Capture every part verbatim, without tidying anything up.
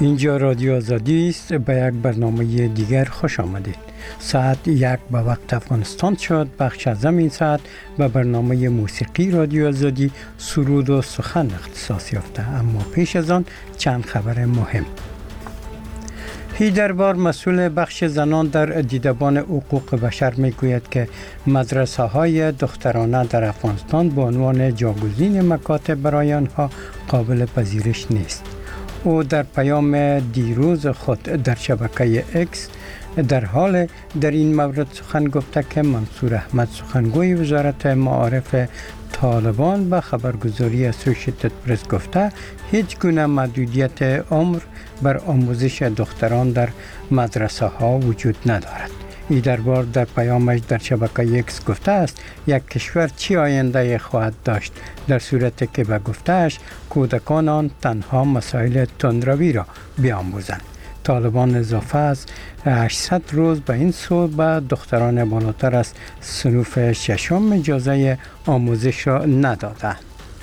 اینجا رادیو آزادی است. به یک برنامه دیگر خوش آمدید. ساعت یک به وقت افغانستان شد. بخش از این ساعت به برنامه موسیقی رادیو آزادی سرود و سخن اختصاص یافته. اما پیش از آن چند خبر مهم. هیدربار مسئول بخش زنان در دیدبان حقوق بشر میگوید که مدرسه های دخترانه در افغانستان به عنوان جاگزین مکاتب برای آنها قابل پذیرش نیست. او در پیام دیروز خود در شبکه اکس در حال در این مورد سخن گفته که منصور احمد سخنگوی وزارت معارف طالبان به خبرگزاری اسوشیتد پرس گفته هیچ گونه محدودیت عمر بر آموزش دختران در مدرسه ها وجود ندارد. ای دربار در پیامش در شبکه اکس گفته است یک کشور چی آینده خواهد داشت در صورتی که به گفتهش کودکان آن تنها مسائل تندروی را بیاموزند. طالبان اضافه از هشتصد روز به این سو به دختران بالاتر از صنوف ششم اجازه آموزش را ندادند.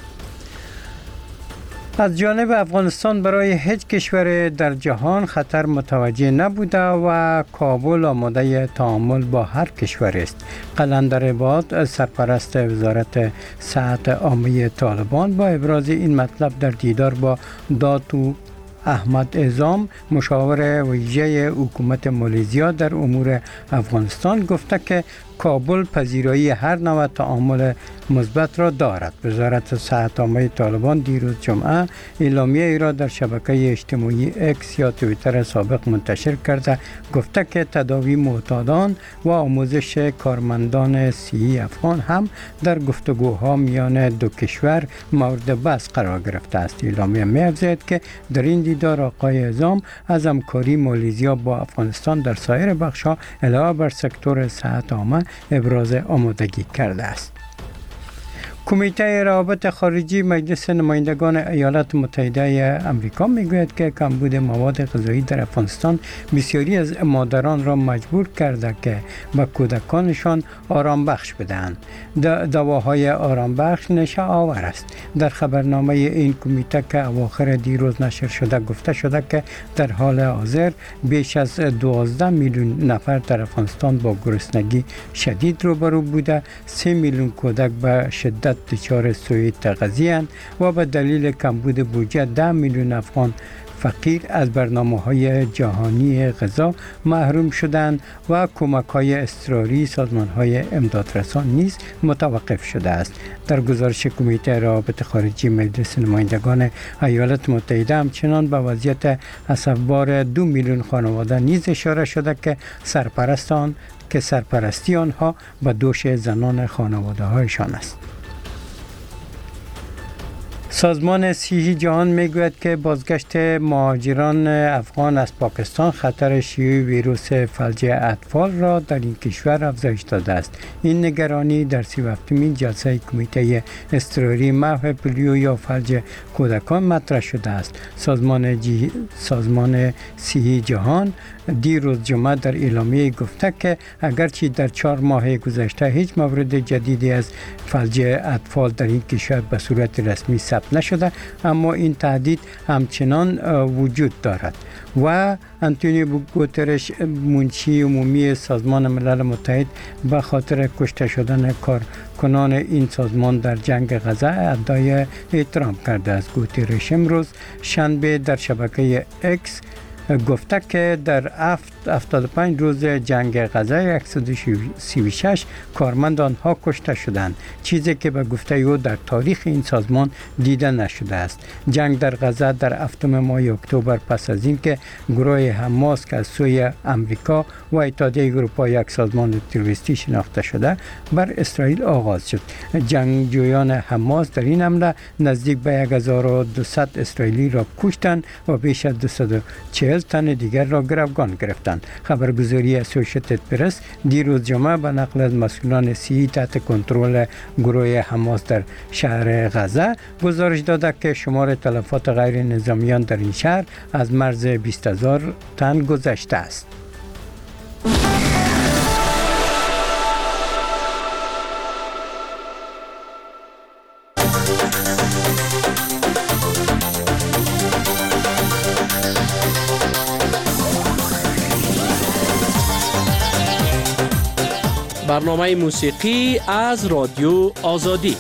از جانب افغانستان برای هیچ کشور در جهان خطر متوجه نبوده و کابل آماده تعامل با هر کشور است. قلندر عباد سرپرست وزارت صحت عامه طالبان با ابراز این مطلب در دیدار با داتو احمد اعظام مشاور ویژه حکومت مالیزیا در امور افغانستان گفته که کابل پذیرایی هر نوع تعامل مثبت را دارد. وزارت صحت عامه طالبان دیروز جمعه اعلامیه ای را در شبکه اجتماعی اکس یا توییتر سابق منتشر کرده گفته که تداوی معتادان و آموزش کارمندان صحی افغان هم در گفتگوها میان دو کشور مورد بحث قرار گرفته است. اعلامیه می‌افزاید که در این دیدار آقای اعظام از همکاری مالیزیا با افغانستان در سایر بخش‌ها علاوه بر سکتور صحت عامه ابراز آمادگی کرده است. کمیته روابط خارجی مجلس نمایندگان ایالات متحده آمریکا میگوید که کمبود مواد غذایی در افغانستان بسیاری از مادران را مجبور کرده که به کودکانشان آرام بخش بدهند. دواهای آرام بخش نشه آور است. در خبرنامه این کمیته که اواخر دیروز نشر شده گفته شده که در حال حاضر بیش از دوازده میلیون نفر در افغانستان با گرسنگی شدید روبرو بوده. سه میلیون کودک به شدت دچار سوء تغذیه اند و به دلیل کمبود بودجه ده میلیون افغان فقیر از برنامه‌های جهانی غذا محروم شدند و کمک‌های اضطراری سازمان‌های امدادرسان نیز متوقف شده است. در گزارش کمیته روابط خارجی مجلس نمایندگان ایالات متحده همچنان به وضعیت اسفبار دو میلیون خانواده نیز اشاره شده که سرپرستان که سرپرستی آنها به دوش زنان خانواده‌هایشان است. سازمان صحی جهان میگوید که بازگشت مهاجران افغان از پاکستان خطر شیوع ویروس فلج اطفال را در این کشور افزایش داده است. این نگرانی در سی و هفتمین جلسه کمیته اضطراری محو پولیو یا فلج کودکان مطرح شده است. سازمان جی... سازمان صحی جهان دیروز جمعه در اعلامیه گفته که اگرچه در چهار ماه گذشته هیچ مورد جدیدی از فلج اطفال در این کشور به صورت رسمی ثبت نشده، اما این تهدید همچنان وجود دارد و انتونیو گوترش منشی عمومی سازمان ملل متحد به خاطر کشته شدن کارکنان این سازمان در جنگ غزه ادعای احترام کرده است. گوترش امروز شنبه در شبکه اکس گفته که در هفتاد و پنج روز جنگ غزه صد و سی و شش کارمند آنها کشته شدند، چیزی که به گفته او در تاریخ این سازمان دیده نشده است. جنگ در غزه در هفتم ماه اکتبر پس از اینکه گروه حماس که از سوی امریکا و اتحادیه اروپا یک سازمان تروریستی شناخته شده بر اسرائیل آغاز شد. جنگجویان حماس در این حمله نزدیک به هزار و دویست اسرائیلی را کشتند و بیش از دویست و چهل تن دیگر را گروگان گرفتند. خبرگزاری اسوشیتد پرس دیروز جمعه به نقل از مسئولان صحی تحت کنترل گروه حماس در شهر غزه گزارش داده که شمار تلفات غیر نظامیان در این شهر از مرز بیست هزار تن گذشته است. برنامه موسیقی از رادیو آزادی.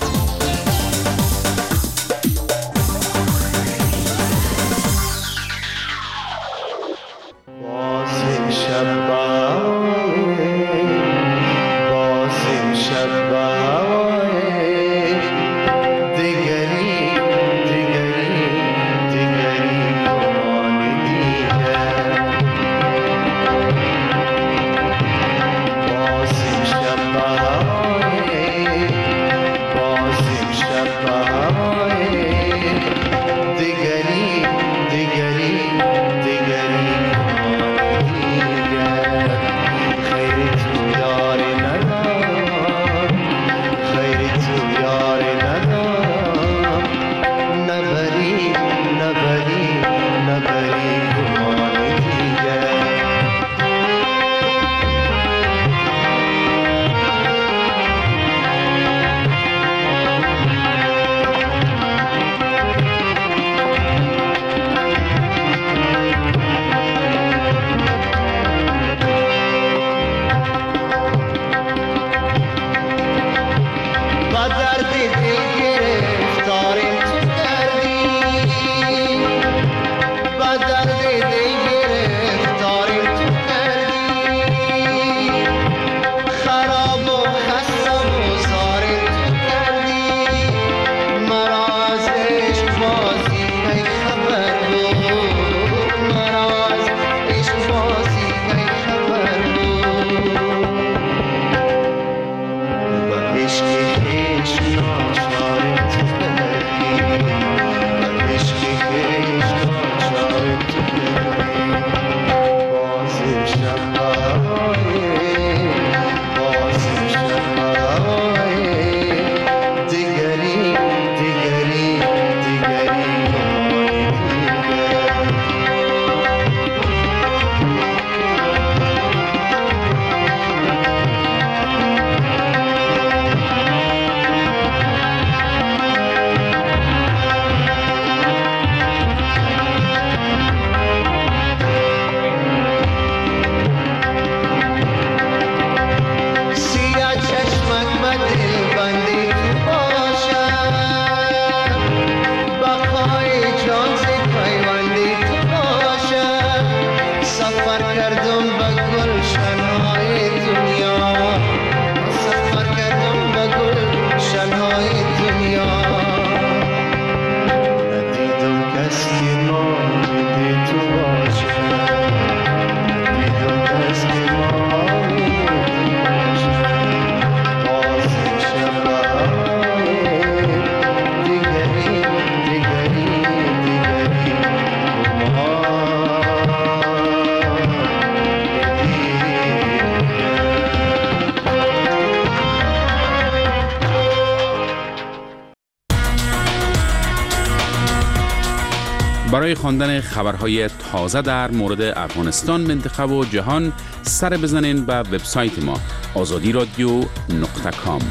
برای خواندن خبرهای تازه در مورد افغانستان، منطقه و جهان سر بزنین به وبسایت ما آزادی رادیو نقطه کام.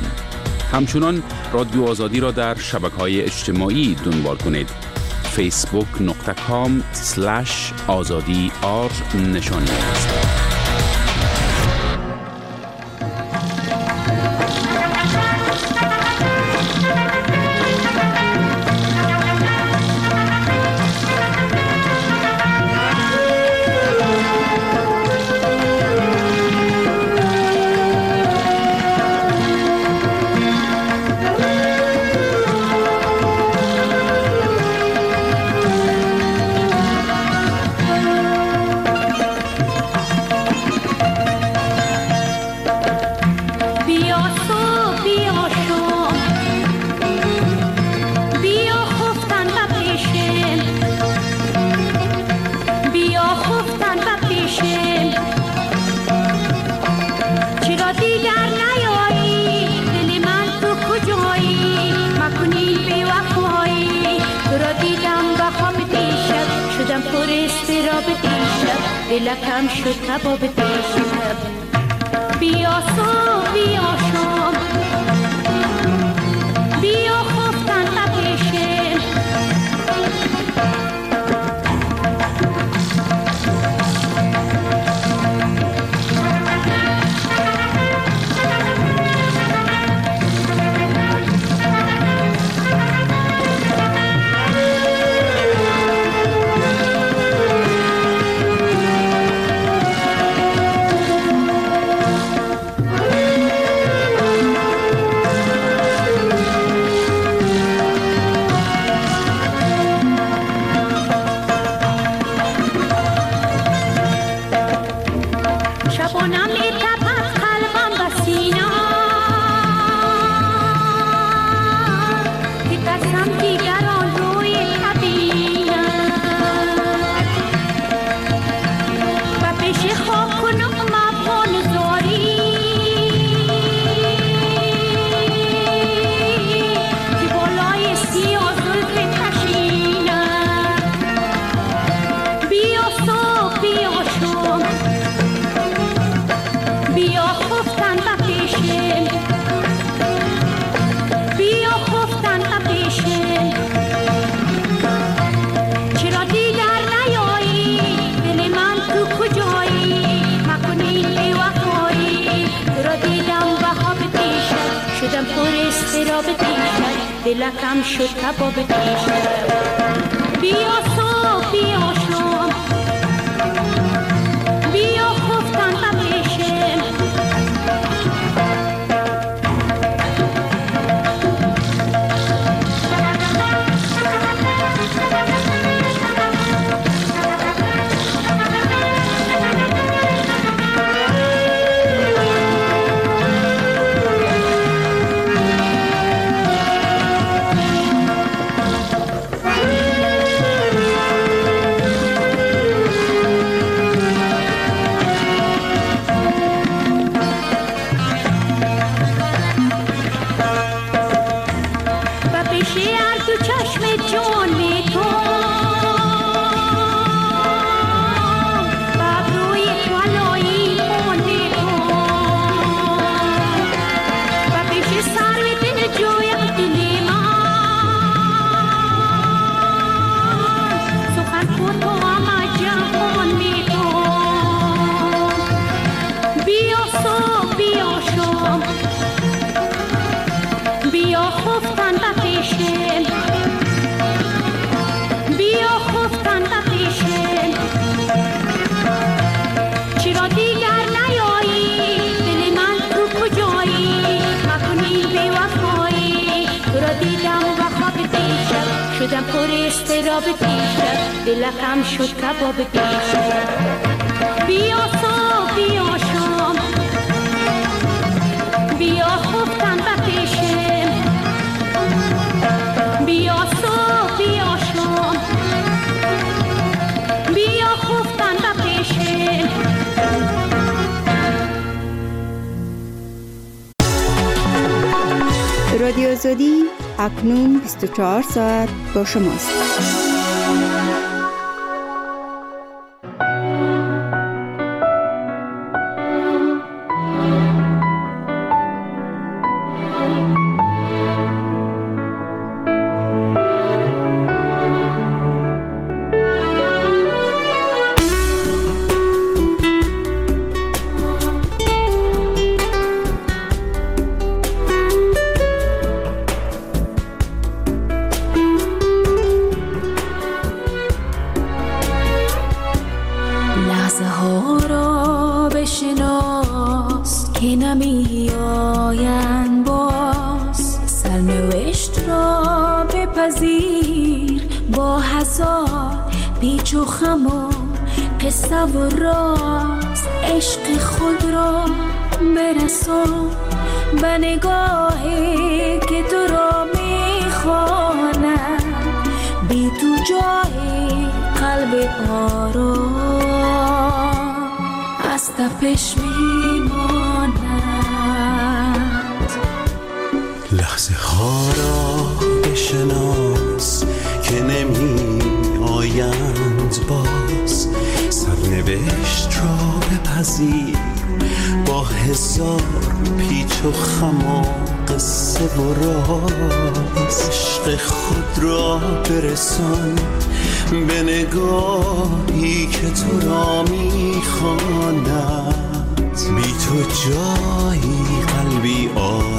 همچنان رادیو آزادی را در شبکه‌های اجتماعی دنبال کنید. فیسبوک نقطه کام سلش آزادی آر نشانی است. دلکم شد کباب دیشب. بیا صبح بیا شام بیا خفتن بپیشیم. شدم پر استراب دیشب، دلکم شد کباب دیشب. بیا صبح بیا شام، بیا خفتن بپیشم. شدم پر استراب دیشب، دلکم شد کباب دیشب. بیا صبح بیا شام، بیا خفتن بپیشم. بیا صبح بیا شام، بیا خفتن بپیشم. رادیو آزادی اکنون بیست و چهار ساعت با شماست. به نگاهی که تو را میخوانم، بی تو جایی قلب آرام از تپش میماند. لحظه ها را بشناس که نمی آیند باز، سرنوشت را بپذیر با هزار پیچ و خم و قصه و راز. عشق خود را برسان به نگاهی که تو را میخواند، بی تو جایی قلبی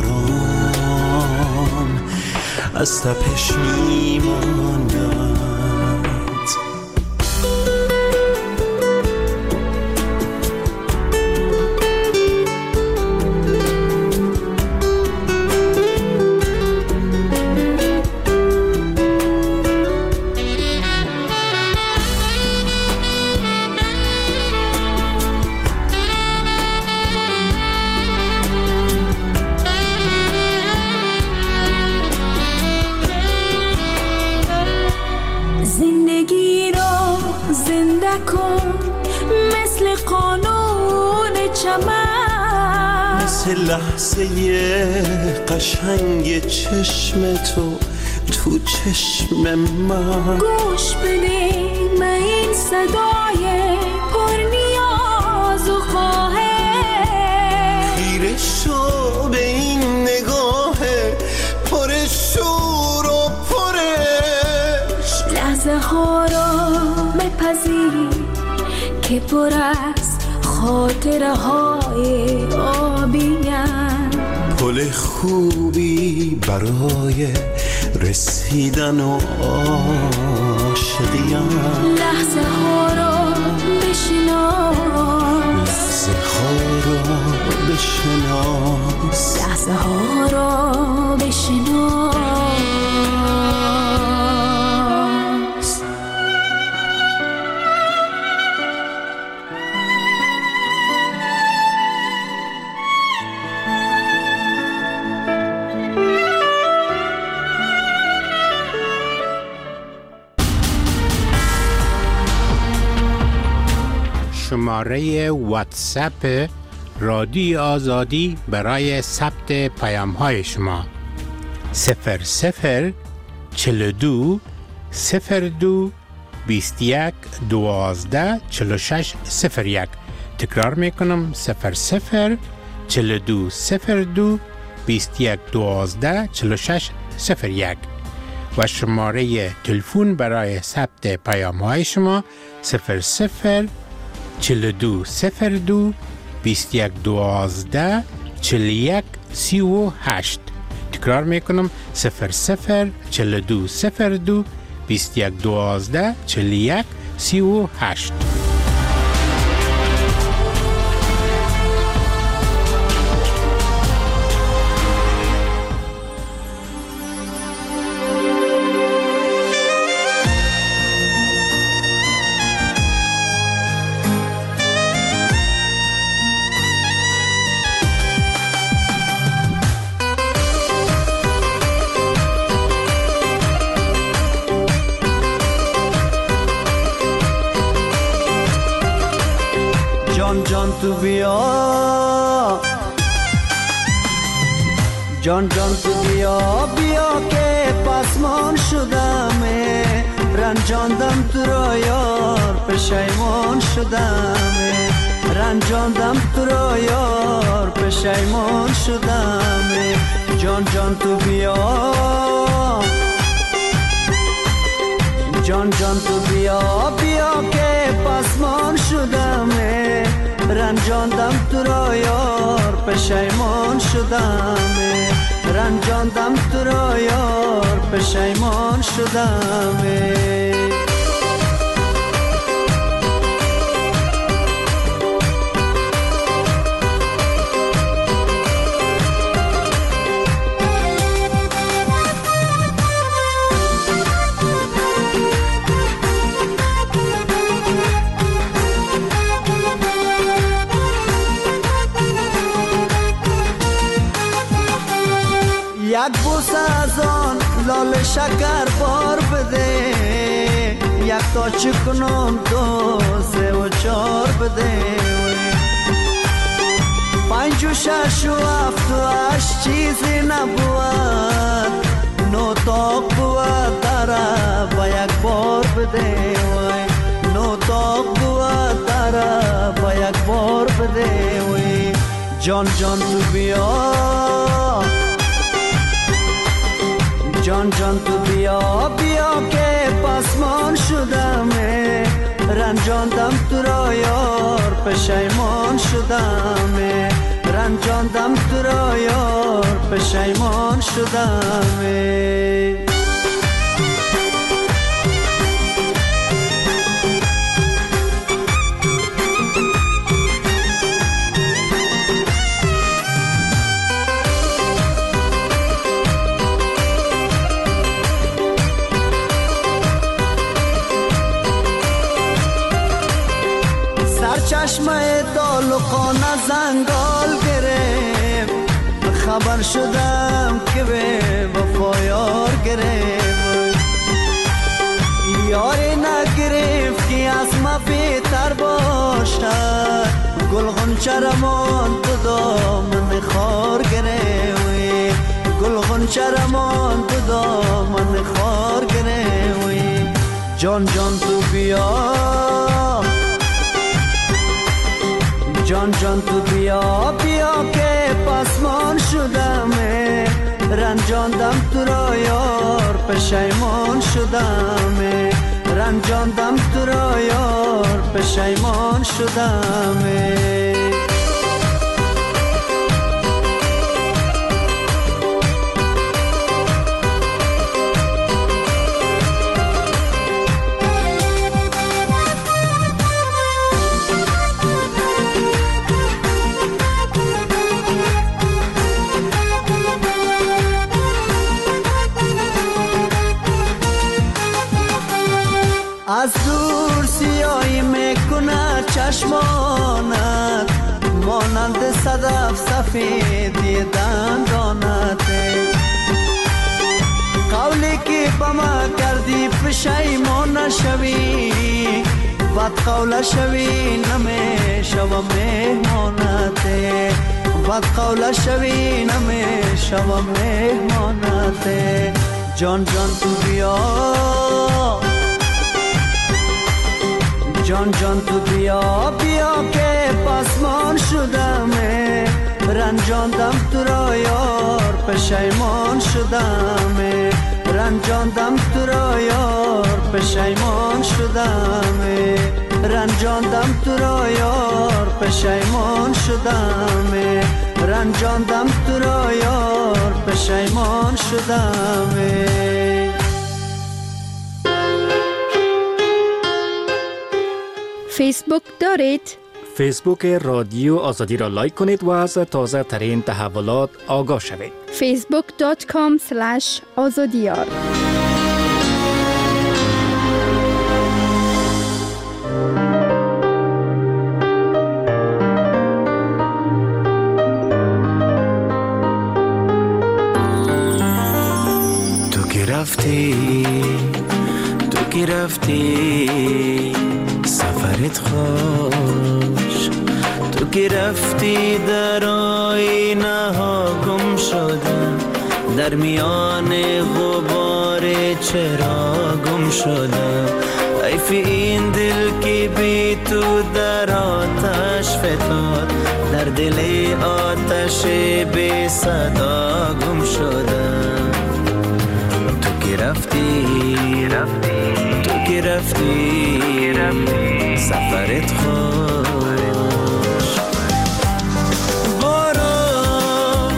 آرام از تپش میماند. لحظه قشنگ چشم تو تو چشم من، گوش بده من این صدای پر نیاز و خواهش. خیره شو به این نگاه پر شور و پرش. لحظه ها را بپذیر که پر از خاطره های آبیم، پر گل خوبی برای رسیدن و عاشقیم. لحظه ها رو بشناس، لحظه ها رو بشناس، لحظه ها رو بشناس. شماره واتساپ رادیو آزادی برای ثبت پیام های شما صفر صفر چل دو صفر دو بیست یک دوازده چل شش صفر یک. تکرار میکنم صفر صفر چل دو صفر دو بیست یک دوازده چل شش صفر یک و شماره تلفن برای ثبت پیام های شما صفر صفر چل دو صفر دو بیست یک دوازده چل یک سی و هشت. تکرار میکنم صفر صفر چل دو صفر دو بیست یک دوازده چل یک سی و هشت. جان جان تو بیا، جان جان تو بیا بیا که پسمان شدم، رنجاندم تو را یار پشیمان شدم، رنجاندم تو را یار پشیمان شدم. جان جان تو بیا، جان جان تو بیا بیا که پسمان شدم، رنجاندم تو را یار پشیمان شدم، رنجاندم تو را یار پشیمان شدم. یک بوس از آن لال شکر بار بده، یک تا چکنم دو سه و چار بده، پنج و شش و هفت و هشت چیزی نبود، نو تاق بود داره با یک بار بده، نو تاق بود داره با یک بار بده. جان جان تو بیا، جان جان تو بیا بیا که پسمان شدم، رنجاندم تو را یار پشیمان شدم، رنجاندم تو را یار پشیمان شدم. چشمه تعلقانه زنگال گرفت، خبر شدم که به وفا یار گرفت، یاری نگرفت که از ما بهتر باشد، گل غنچه رمان تو دامن خار گرفت، گل غنچه رمان تو دامن خار گرفت. جان جان تو بیا، جان جان تو بیا بیا که پسمان شدم، رنجاندم تو را یار پشیمان شدم، رنجاندم تو را یار پشیمان شدم. چشمانت مانند صدف سفیدی دندانت قولی که با ما کردی پشیمان نشوی بد قول شوی نمیشوم مهمانت بد قول شوی نمیشوم مهمانت جان جان تو بیا جان جان تو بیا بیا که پاسمان شدم رنجاندم تو را یار پشیمان شدم رنجاندم تو را یار پشیمان شدم رنجاندم تو را یار پشیمان شدم رنجاندم تو را یار پشیمان شدم فیسبوک دارید؟ فیسبوک رادیو آزادی را لایک کنید و از تازه ترین تحولات آگاه شوید. فیسبوک دات کام اسلش آزادیار. تو که رفتی تو که رفتی سفرت خوش تو که رفتی در آینه ها گم شدم در میان غبار چرا گم شدم حیف این دل که بی تو در آتش فتاد در دل آتش بی صدا گم شدم تو که رفتی رفتی تو که رفتی رفتی سفرت خوش باران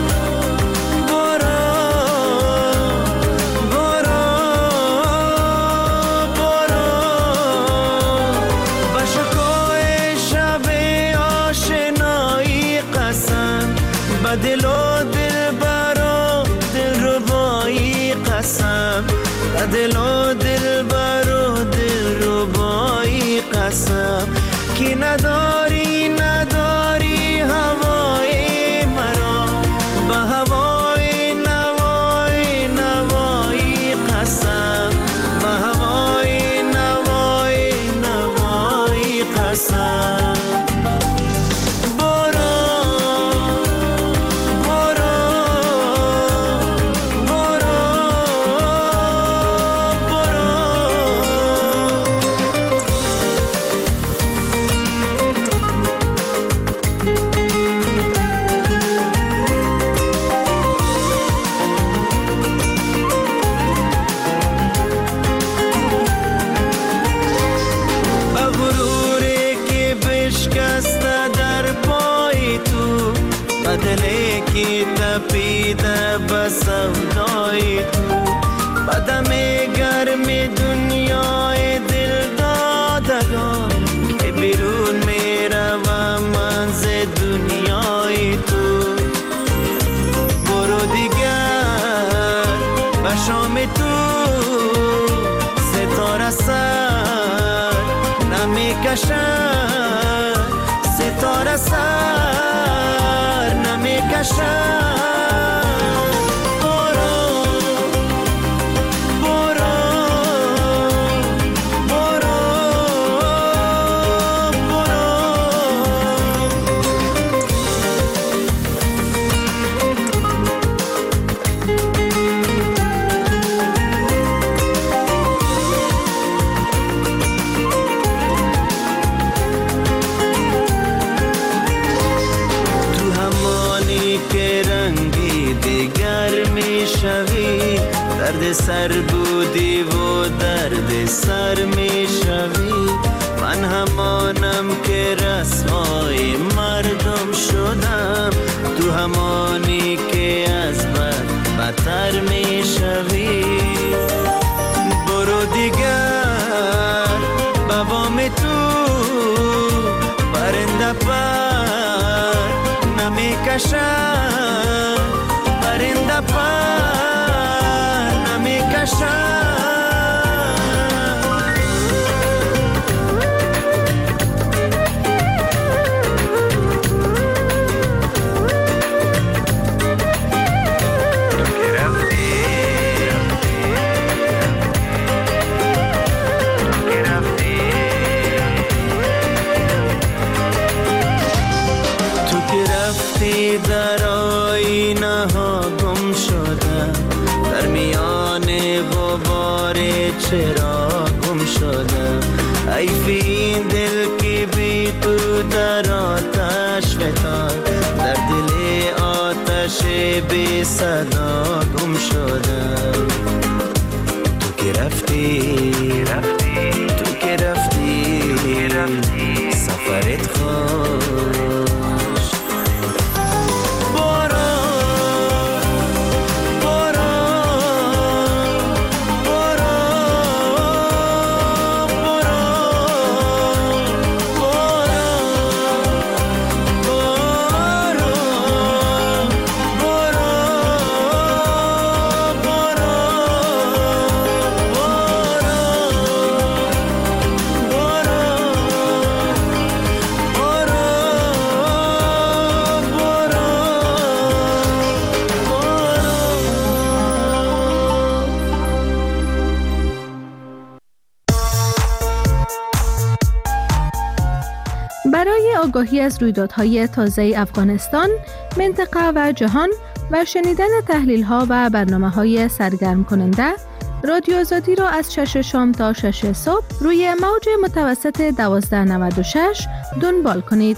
باران باران باران با شکوه شب آشنایی قسم با دل و دل برا دل ربایی قسم با دل و دل برا دل ربایی قسم که نداری نداری هوای مرا با هوای نوای نوای قسم با هوای نوای نوای قسم دلی کی تپیده بسودای تو بدم گرم دنیای دل دادگان که بیرون میروم من ز دنیای تو برو دیگر به شام تو ستاره سر نمیکشد ستاره سر نمیکشد درد سر بودی و درد سر می شوی من همانم که رسوای مردم شدم تو همانی که از بد بدتر می شوی برو دیگر بابام تو پرنده پر نمی کشد پرنده پر چرا گم شدم؟ حیف این دل که بی تو در آتش فتاد، در دل آتش بی صدا گم شدم. تو که رفتی تو که رفتی سفرت خوش. برای آگاهی از رویدادهای تازه افغانستان، منطقه و جهان و شنیدن تحلیل‌ها و برنامه‌های سرگرم کننده، رادیو آزادی را از شش شام تا شش صبح روی موج متوسط دوازده نود و شش دنبال کنید.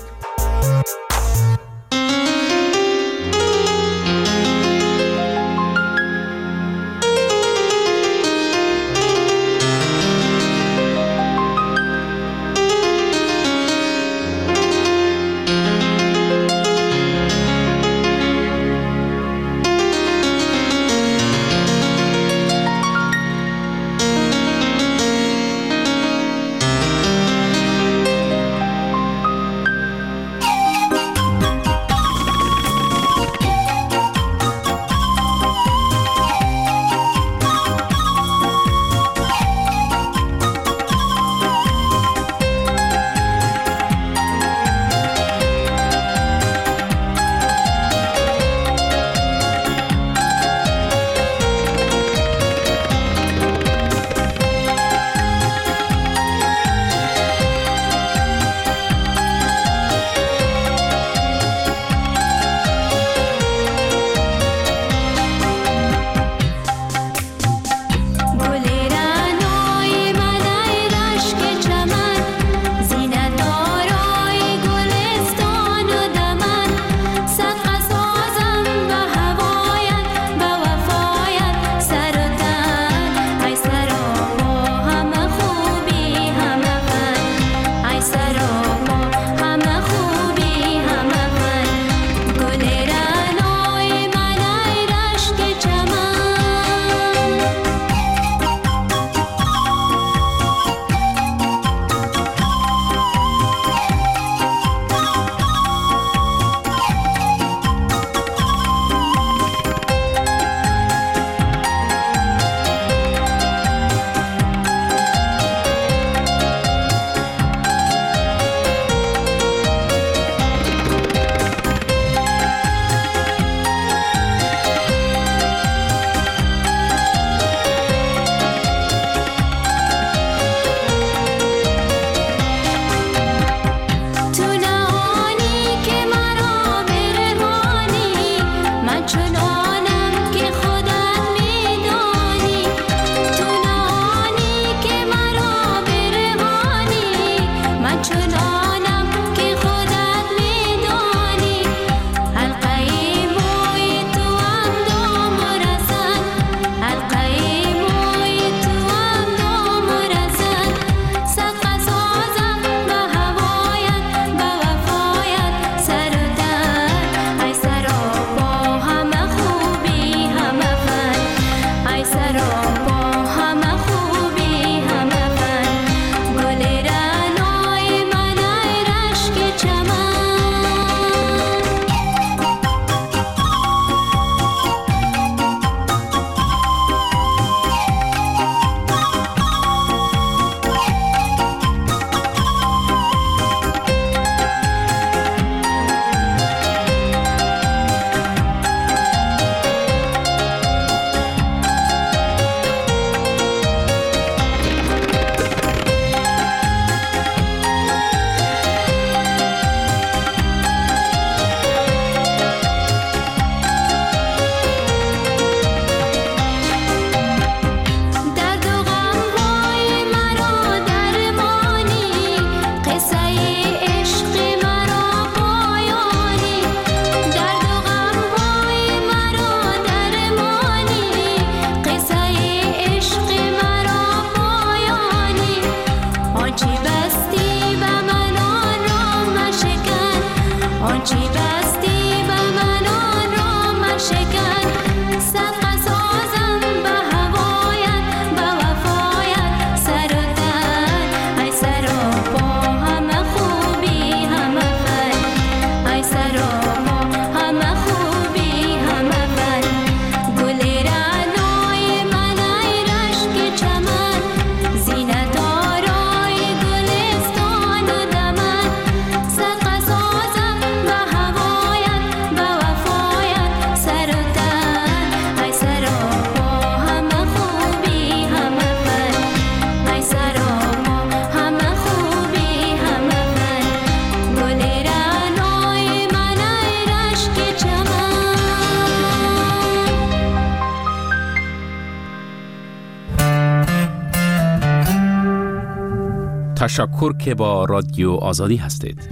تشکر که با رادیو آزادی هستید.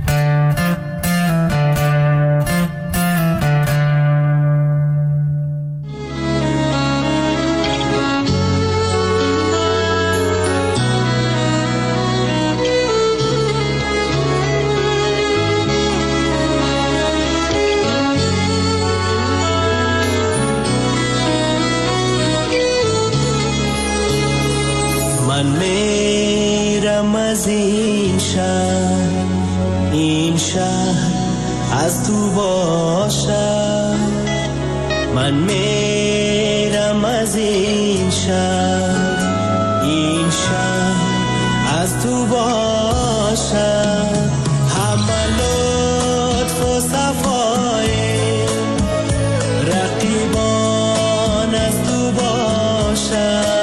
من میرم از این شهر، این شهر از تو باشد. من میرم از این شهر، این شهر از تو باشد. همه لطف و صفای رقیبان از تو باشد.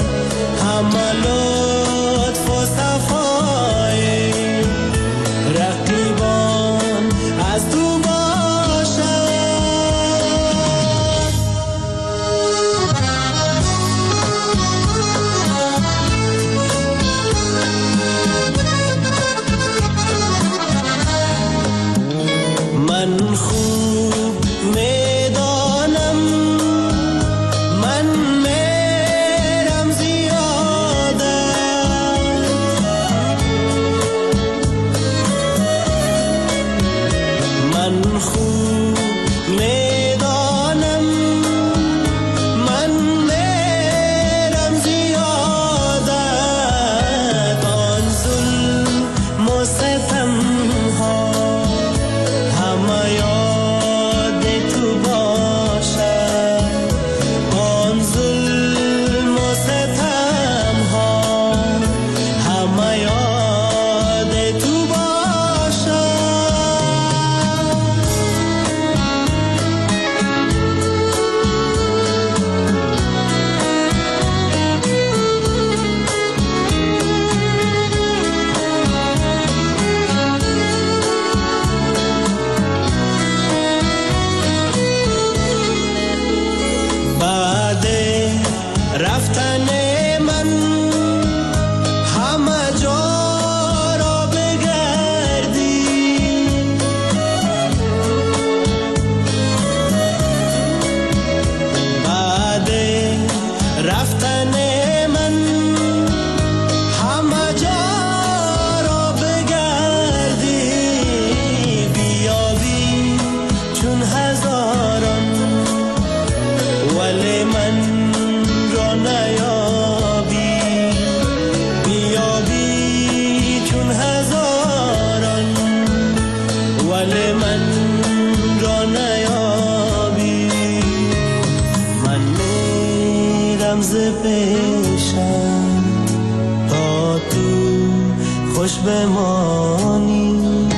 بمانی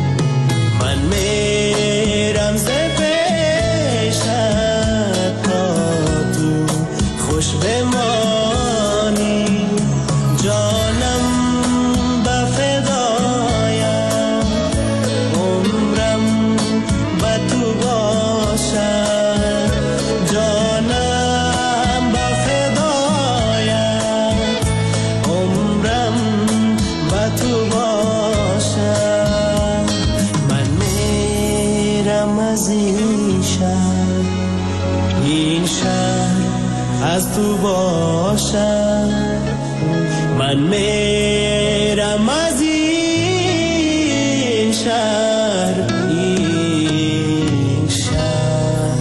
من میرم ز پیشت تا تو خوش بمانی جانم به فدایم عمرم به تو باشد جانم به فدایم عمرم به تو باشد من میرم از این شهر این شهر از تو باشد من میرم از این شهر این شهر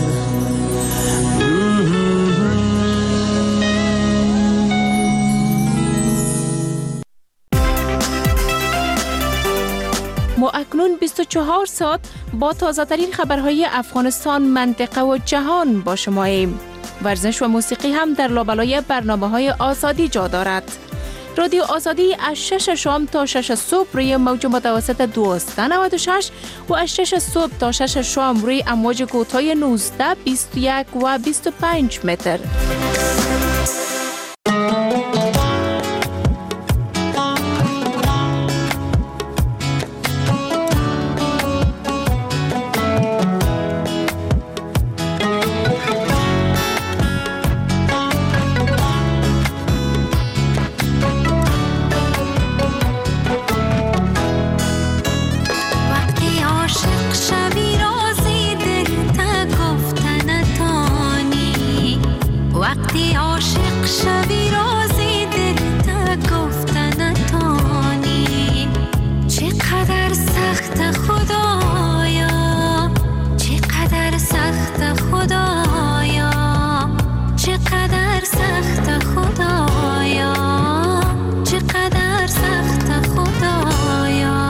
ما اکنون بیست و چهار ساعت با تازه ترین خبرهای افغانستان، منطقه و جهان با شماییم. ورزش و موسیقی هم در لابلای برنامه‌های آزادی جا دارد. رادیو آزادی از شش شام تا شش صبح روی موج متوسط دویست و نود و شش و از شش صبح تا شش شام روی امواج کوتاه نوزده، بیست و یک و بیست و پنج متر. وقتی عاشق شوی رازی دل تا گفتن تانی، چقدر سخت خدایا، چقدر سخت خدایا، چقدر سخت خدایا، چقدر سخت خدایا.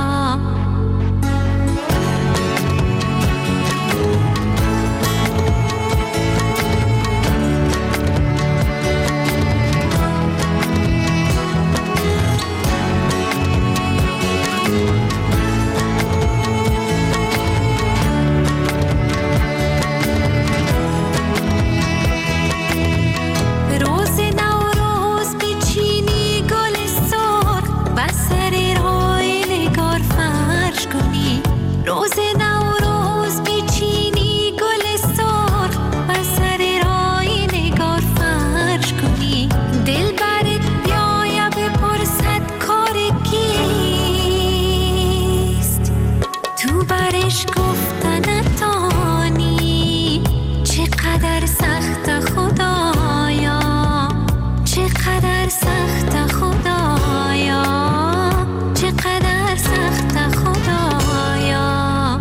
روز نوروز بیچینی گل سرخ و سر رای نگار فرش کنی، دل برت بیایا بپرسد کار کیست، تو برش گفتن تانی، چقدر سخت خدایا، چقدر سخت خدایا، چقدر سخت خدایا.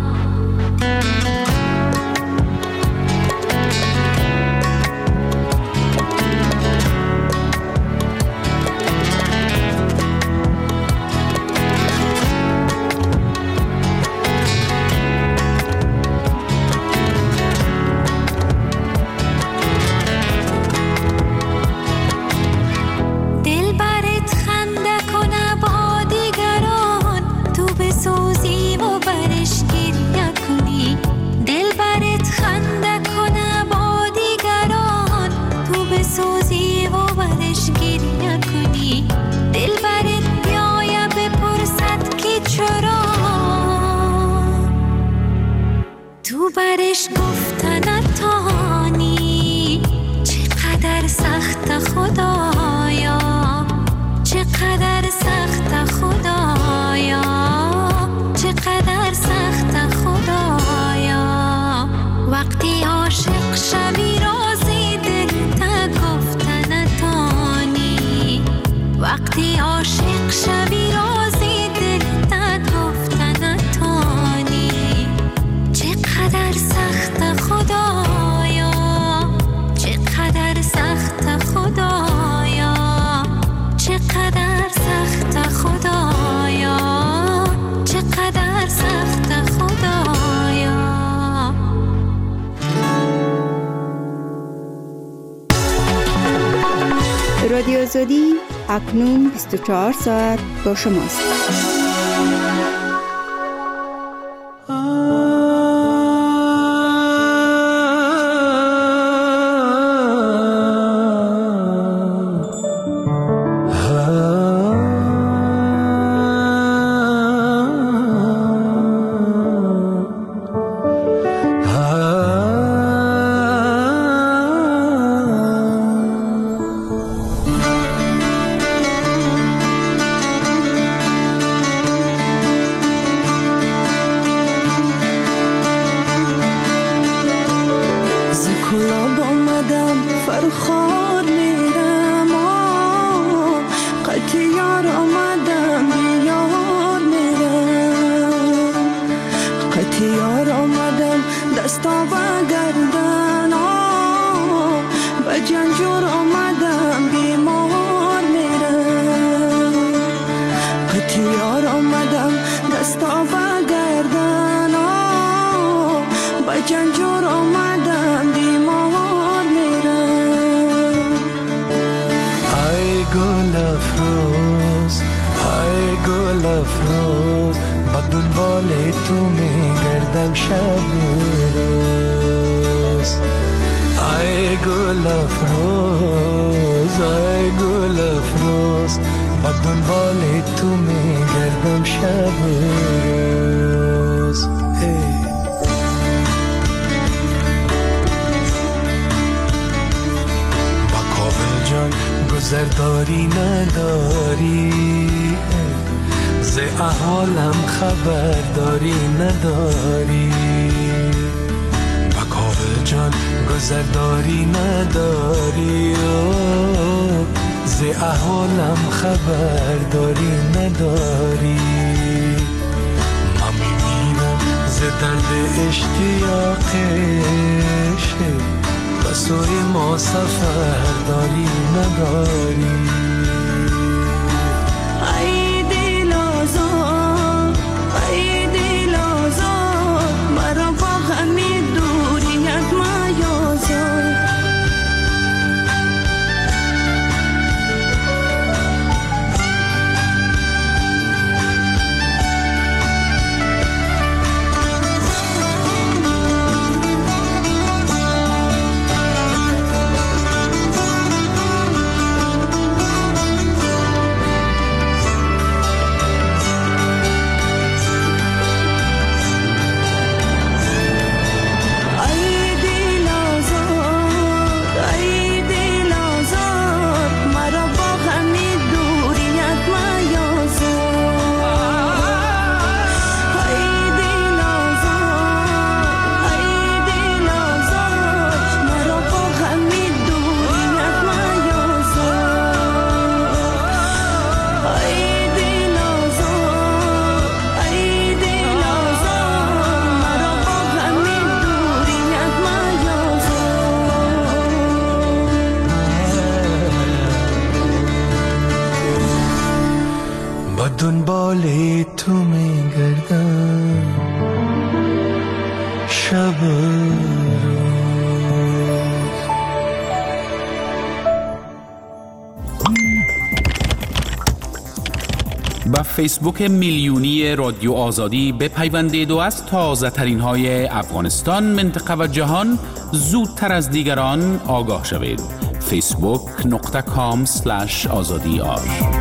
برش گفتن تانی، چقدر سخت خدایا، چقدر سخت خدایا، چقدر سخت خدایا. وقتی عاشق شوی رازی دل تا گفتن تانی، وقتی عاشق شوی رازی دل تا گفتن تانی، چقدر سخت خدایا، چقدر سخت خدایا، چقدر سخت خدایا، چقدر سخت خدایا. رادیو آزادی اکنون بیست و چهار ساعت با شماست. گذرداری نداری، ز احوالم خبرداری نداری. بکاوه جان گذرداری نداری، احوالم خبر داری نداری، من میمیرم ز درد اشتیاقش، به سوی ما سفر داری نداری. ای دل آزاد، ای دل آزاد، مرا با غم دوریت میازار. دنبال تو میگردم شب با فیسبوک میلیونی رادیو آزادی بپیوندید و از تازه ترین های افغانستان، منطقه و جهان زودتر از دیگران آگاه شوید. فیسبوک نقطه کام سلش آزادی آر.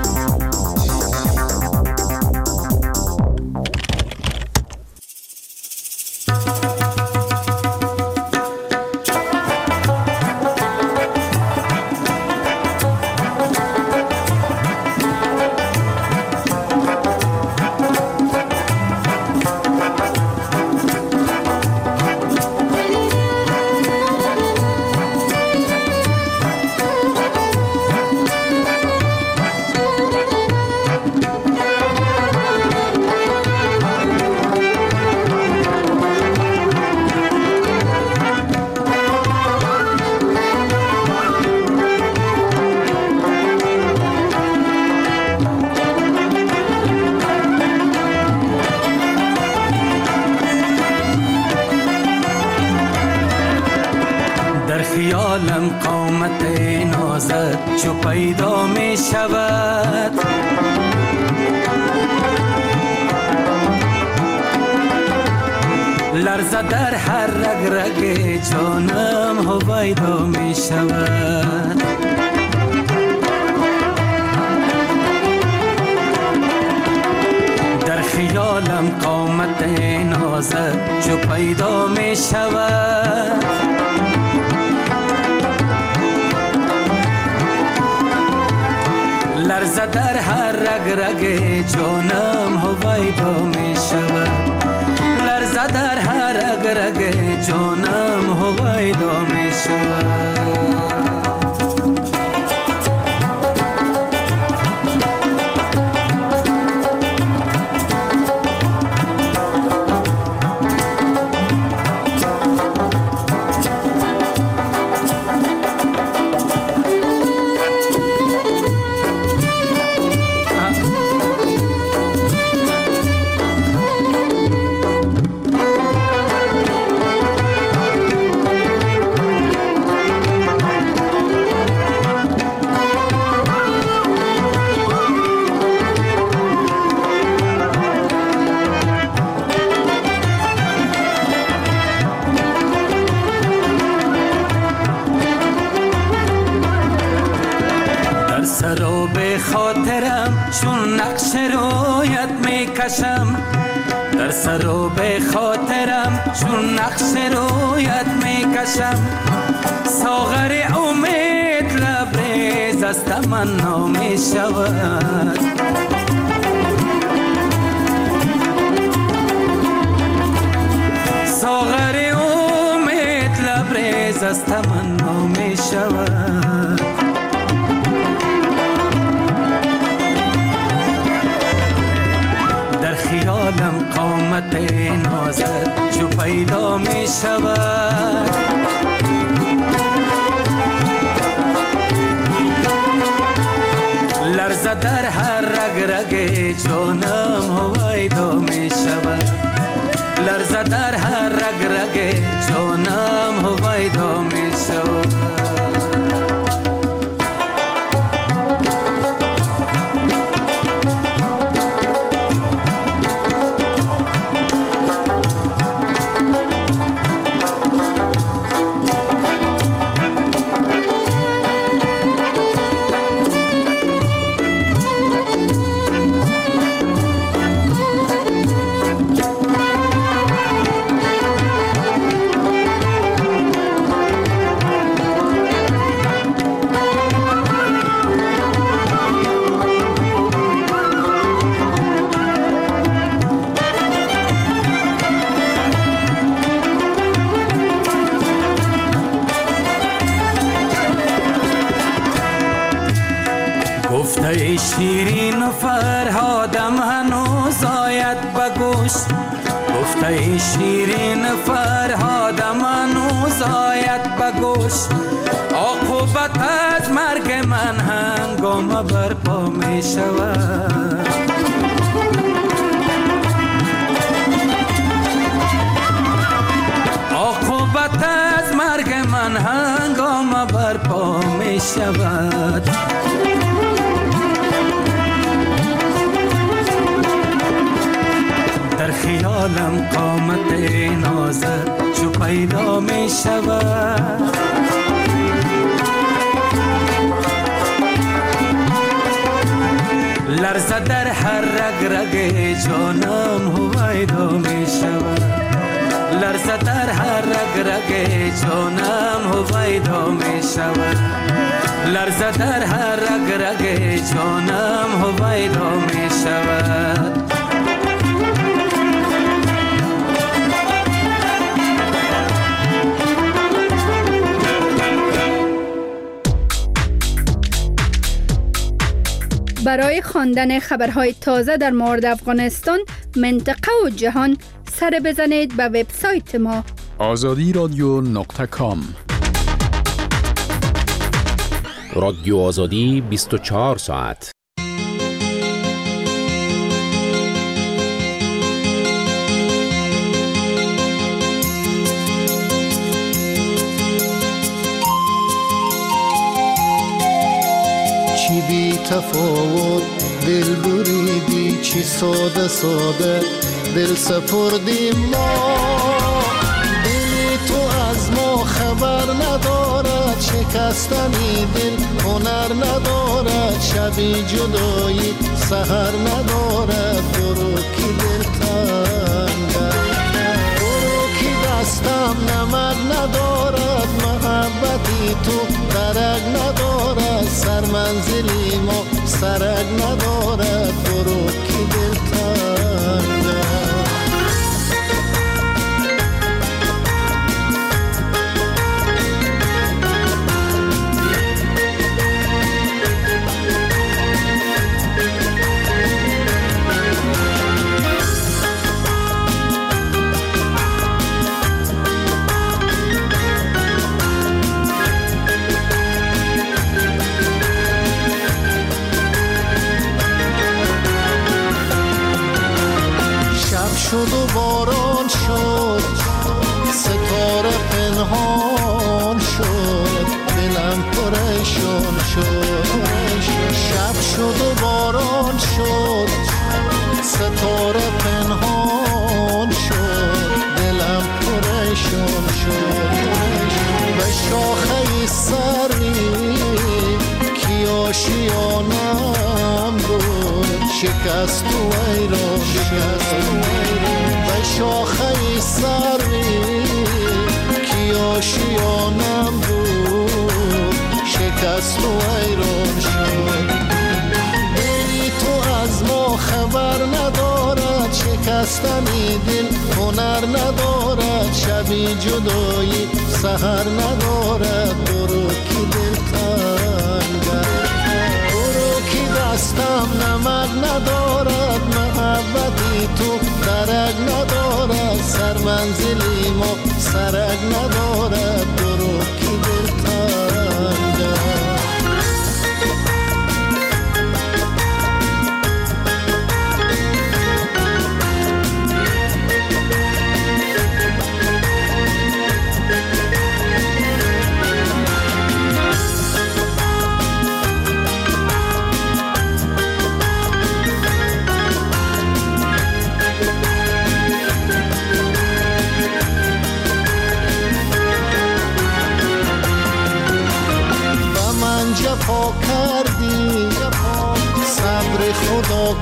خیالم قامت نازت چو پیدا می شود، لرزه در هر رگ رگ جانم هویدا می شود. در خیالم قامت نازت چو پیدا می شود، لرزه در هر رگ رگ جانم هویدا می شود، لرزه در هر رگ رگ جانم هویدا می شود. چون نقش رویت میکشم، در سر و به خاطرم چون نقش رویت میکشم، ساغر امید لبریز از تمنا میشود، ساغر امید لبریز از تمنا میشود. قامت نازت جو پیدا می شود. لرزه در هر رگ رگ جانم هویدا می شود. لرزه در هر رگ رگ جانم هویدا می شود. گفته شیرین فرهادم هنوز آید به گوش. گفته شیرین فرهادم هنوز آید به گوش. عاقبت از مرگ من هنگام برپا می شود. عاقبت از مرگ من هنگام برپا می شود. در خیالم قامت نازت جو پیدا می شود. لرزه در هر رگ رگ جانم هویدا می شود. لرزه در هر رگ رگ جانم هویدا می شود. لرزه در هر رگ رگ جانم هویدا می شود. برای خواندن خبرهای تازه در مورد افغانستان، منطقه و جهان سر بزنید به وبسایت ما آزادی رادیو نقطه کام. رادیو آزادی بیست و چهار ساعت. چی بی تفاوت دل بریدی، چی ساده ساده دل سپردی ما. دلی تو از ما خبر ندارد، شکستنی دل هنر ندارد. شبی جدایی سحر ندارد. برو کی دل تنگه، برو کی دستم نمک ندارد. محبتی تو درک ندارد، سر منزلی ما سرک ندارد. برو کی دل تنگه. شد و باران شد، ستاره پنهان شد، دلم پریشان شد. شب شد و باران شد، ستاره پنهان شد، دلم پریشان شد. به شاخه سری کی آشیانم بود، شکست و ایران شد. به شاخه سری کی آشیانم بود، شکست و ایران شد. دلی تو از ما خبر ندارد، شکستنی دل هنر ندارد. شبی جدایی سحر ندارد. برو کی دل تنگه، برو کی دستم نمک ندارد. محبتی تو درک ندارد. سرمنزلی ما سرک ندارد برو کی دلتنگ جفا کردی صبر خدا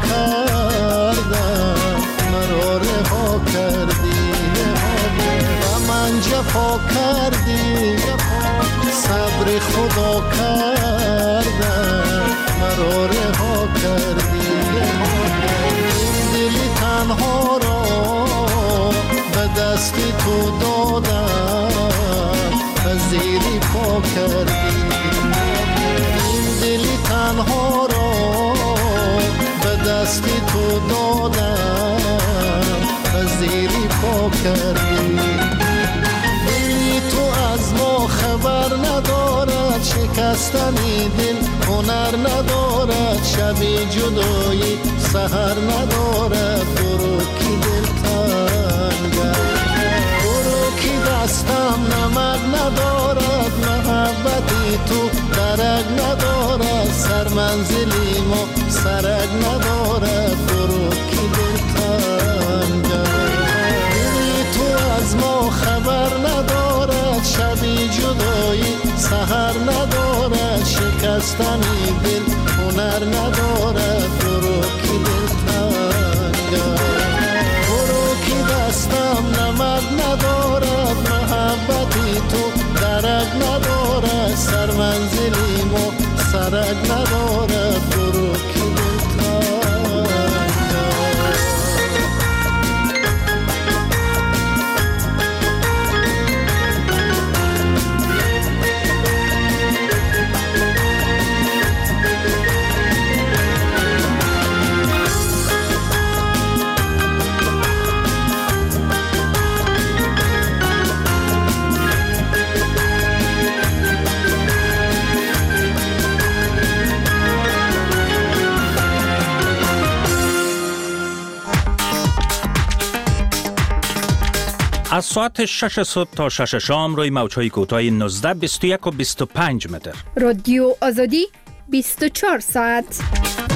کردم مرا رها کردی و من جفا کردی صبر خدا کردم مرا رها کردی این دلی تنها را به دست تو دادم و زیری پا کردی دلی تنها را به دست تو دادم و زیری پا کردی دلی تو از ما خبر ندارد شکستنی دل هنر ندارد شبی جدایی سحر ندارد برو کی دل تنگم برو کی دستم نمک ندارد محبتی تو درک ندارد سرمنزلی ما سرک ندارد برو کی دلتنگم دلی تو از ما خبر ندارد شبی جدایی سحر ندارد شکستنی دل هنر ندارد برو کی دلتنگم برو کی دستم نمک ندارد محبتی تو درک ندارد سرمنزلی ما سرک ندارد برو کی دلتنگم از ساعت شش صبح تا شش شام روی موج‌های کوتاه نوزده، بیست و یک و بیست و پنج متر. رادیو آزادی بیست و چهار ساعت.